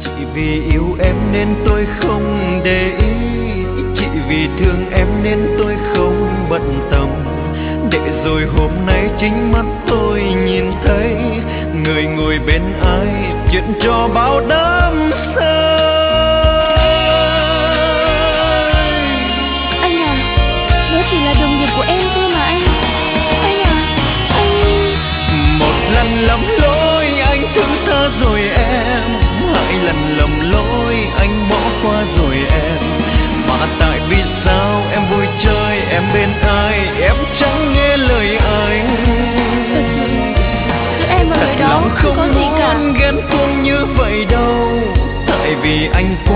Chỉ vì yêu em nên tôi không để ý, chỉ vì thương em nên tôi không bận tâm. Để rồi hôm nay chính mắt tôi nhìn thấy người ngồi bên ai chuyện cho bao đắm say. Anh à, đó chỉ là đồng nghiệp của em thôi mà anh. Anh à, anh... Một lần lầm lỗi anh thứ tha rồi em, hai lần lầm lỗi anh bỏ qua rồi em. Mà tại vì sao em vui chơi em bên ai em chẳng nghe lời anh. Em ở đó không có gì cả. Ghen tuông như vậy đâu, tại vì anh